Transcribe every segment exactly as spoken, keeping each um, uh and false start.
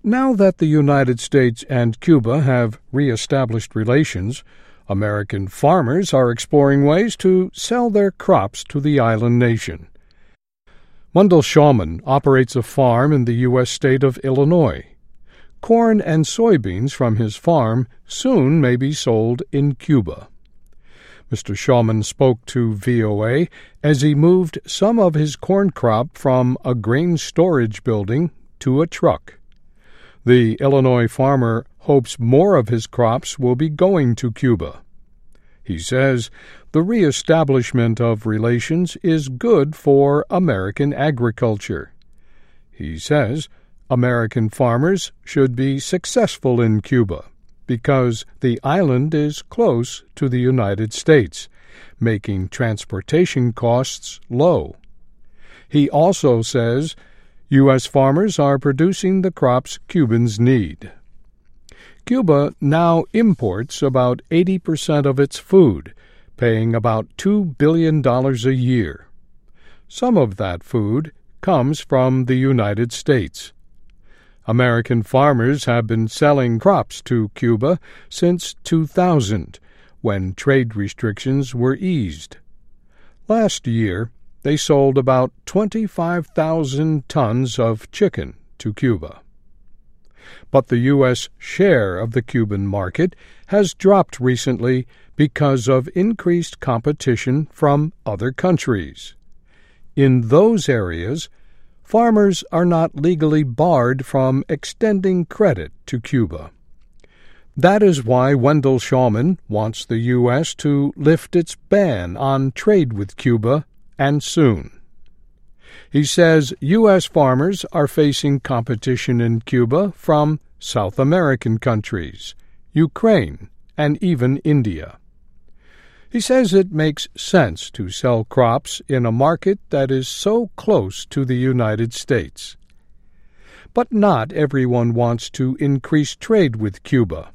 Now that the United States and Cuba have re-established relations, American farmers are exploring ways to sell their crops to the island nation. Wendell Shawman operates a farm in the U S state of Illinois. Corn and soybeans from his farm soon may be sold in Cuba. Mister Shawman spoke to V O A as he moved some of his corn crop from a grain storage building to a truck. The Illinois farmer hopes more of his crops will be going to Cuba. He says the reestablishment of relations is good for American agriculture. He says American farmers should be successful in Cuba because the island is close to the United States, making transportation costs low. He also says U S farmers are producing the crops Cubans need. Cuba now imports about eighty percent of its food, paying about two billion dollars a year. Some of that food comes from the United States. American farmers have been selling crops to Cuba since two thousand, when trade restrictions were eased. Last year, they sold about twenty-five thousand tons of chicken to Cuba. But the U S share of the Cuban market has dropped recently because of increased competition from other countries. In those areas, farmers are not legally barred from extending credit to Cuba. That is why Wendell Shawman wants the U S to lift its ban on trade with Cuba, and soon. He says U S farmers are facing competition in Cuba from South American countries, Ukraine, and even India. He says it makes sense to sell crops in a market that is so close to the United States. But not everyone wants to increase trade with Cuba.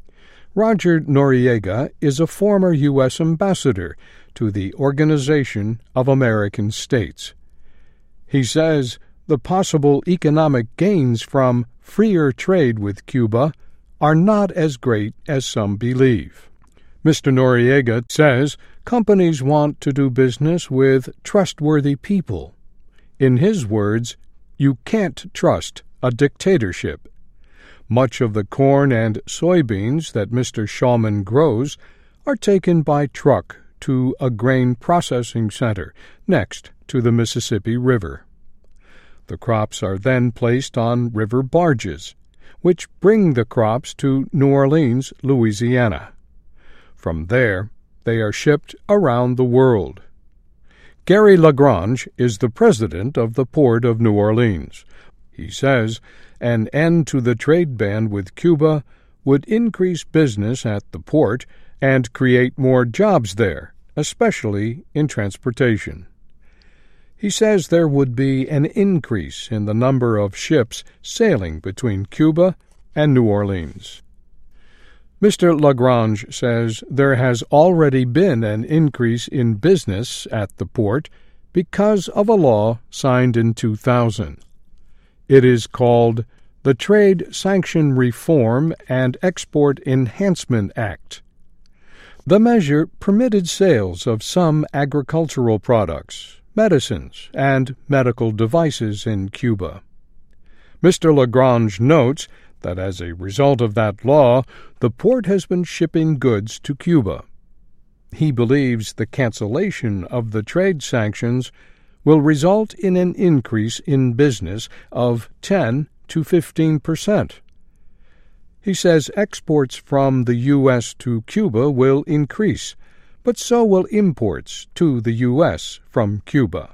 Roger Noriega is a former U S ambassador to the Organization of American States. He says the possible economic gains from freer trade with Cuba are not as great as some believe. Mister Noriega says companies want to do business with trustworthy people. In his words, you can't trust a dictatorship. Much of the corn and soybeans that Mister Shawman grows are taken by truck to a grain processing center next to the Mississippi River. The crops are then placed on river barges, which bring the crops to New Orleans, Louisiana. From there, they are shipped around the world. Gary Lagrange is the president of the Port of New Orleans. He says an end to the trade ban with Cuba would increase business at the port and create more jobs there, especially in transportation. He says there would be an increase in the number of ships sailing between Cuba and New Orleans. Mister Lagrange says there has already been an increase in business at the port because of a law signed in two thousand. It is called the Trade Sanction Reform and Export Enhancement Act. The measure permitted sales of some agricultural products, medicines, and medical devices in Cuba. Mister Lagrange notes that as a result of that law, the port has been shipping goods to Cuba. He believes the cancellation of the trade sanctions will result in an increase in business of ten to fifteen percent. He says exports from the U S to Cuba will increase, but so will imports to the U S from Cuba.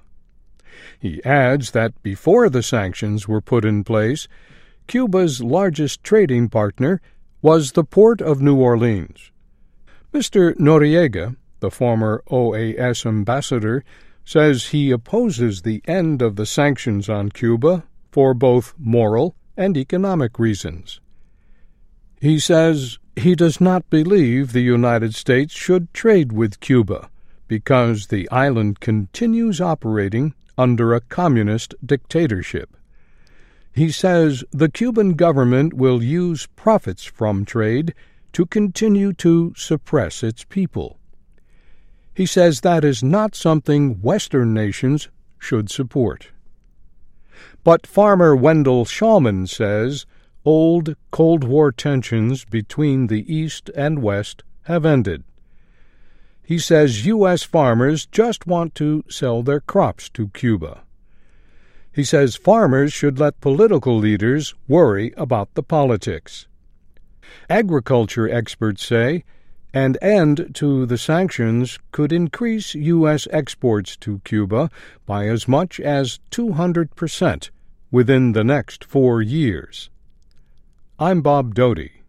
He adds that before the sanctions were put in place, Cuba's largest trading partner was the Port of New Orleans. Mister Noriega, the former O A S ambassador, says he opposes the end of the sanctions on Cuba for both moral and economic reasons. He says he does not believe the United States should trade with Cuba because the island continues operating under a communist dictatorship. He says the Cuban government will use profits from trade to continue to suppress its people. He says that is not something Western nations should support. But farmer Wendell Shulman says old Cold War tensions between the East and West have ended. He says U S farmers just want to sell their crops to Cuba. He says farmers should let political leaders worry about the politics. Agriculture experts say an end to the sanctions could increase U S exports to Cuba by as much as two hundred percent within the next four years. I'm Bob Doty.